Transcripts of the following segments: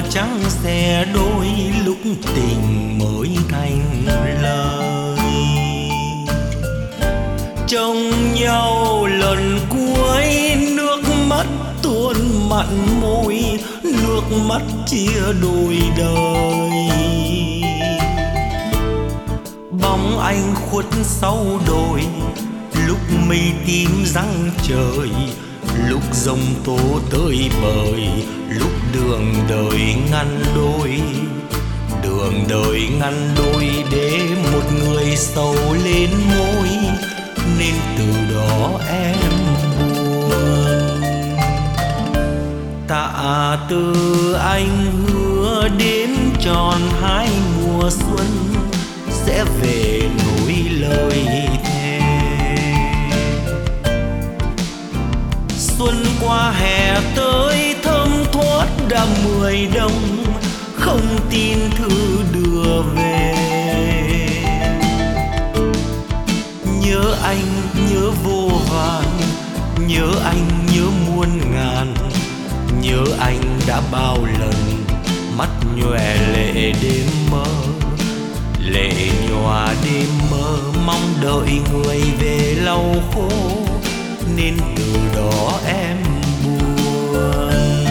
trắng xe đôi lúc tình mới thành lời. Trông nhau lần cuối nước mắt tuôn mặn môi, nước mắt chia đôi đời. Bóng anh khuất sau đồi, lúc mây tím răng trời, lúc giông tố tới bời, lúc đường đời ngăn đôi. Đường đời ngăn đôi để một người sầu lên môi, nên từ đó em buồn. Tạ từ anh hứa đến tròn 2 mùa xuân, sẽ về nối lời thề. Xuân qua hè tới thơm thoát đã 10 đông, không tin thư đưa về. Nhớ anh nhớ vô vàn, nhớ anh nhớ muôn ngàn, nhớ anh đã bao lần mắt nhòe lệ đêm mơ. Lệ nhòa đêm mơ mong đợi người về lau khô, nên từ đó em buồn.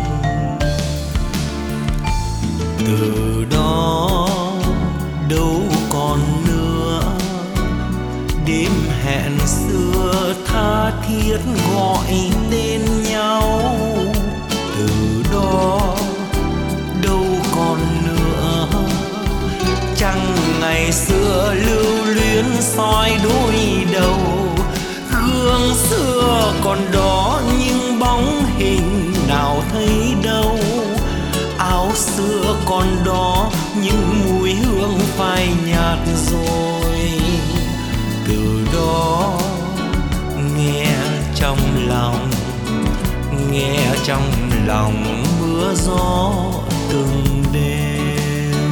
Từ đó đâu còn nữa đêm hẹn xưa tha thiết gọi tên nhau. Từ đó đâu còn nữa trăng ngày xưa lưu luyến soi đôi đầu. Gương xưa còn đó nhưng bóng hình nào thấy đâu. Áo xưa còn đó nhưng mùi hương phai nhạt rồi. Từ đó nghe trong lòng, nghe trong lòng mưa gió từng đêm.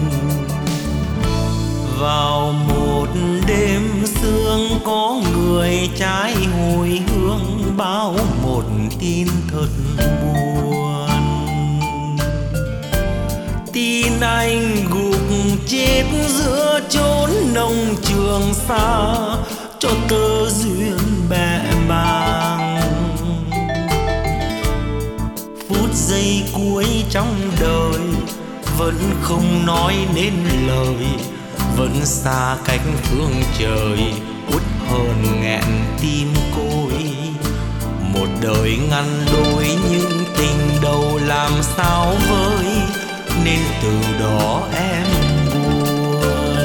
Vào một đêm sương có người trái hồi hương báo một tin thật buồn. Tin anh gục chết giữa chốn nông trường xa, cho tơ duyên bẽ bàng. Phút giây cuối trong đời vẫn không nói nên lời, vẫn xa cách phương trời uất hờn nghẹn tim côi. Một đời ngăn đôi nhưng tình đầu làm sao với, nên từ đó em buồn.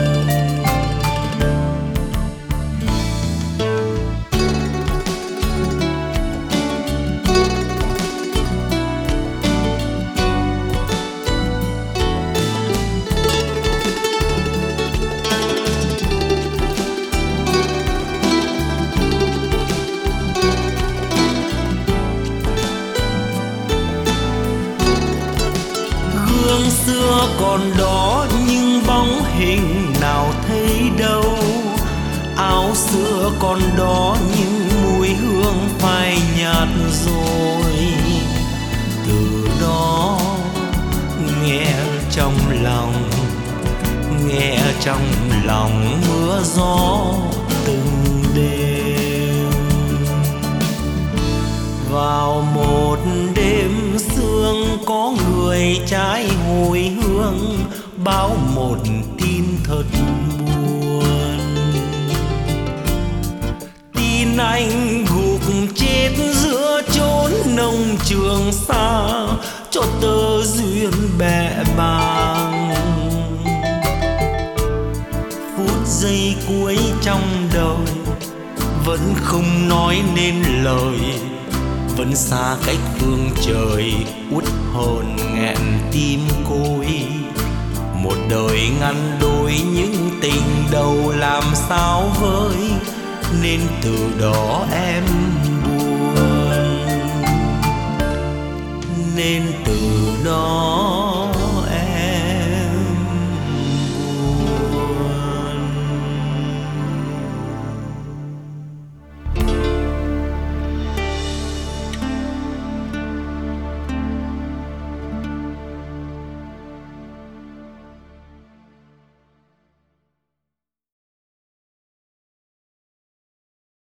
Gương xưa còn đó nhưng bóng hình nào thấy đâu. Áo xưa còn đó nhưng mùi hương phai nhạt rồi. Từ đó nghe trong lòng, nghe trong lòng mưa gió từng đêm. Vào một đêm sương có người trái hồi hương báo một tin thật buồn. Tin anh gục chết giữa chốn nông trường xa, cho tơ duyên bẽ bàng. Phút giây cuối trong đời vẫn không nói nên lời, vẫn xa cách phương trời uất hờn nghẹn tim côi. Một đời ngăn đôi những tình đầu làm sao với, nên từ đó em buồn. Nên từ đó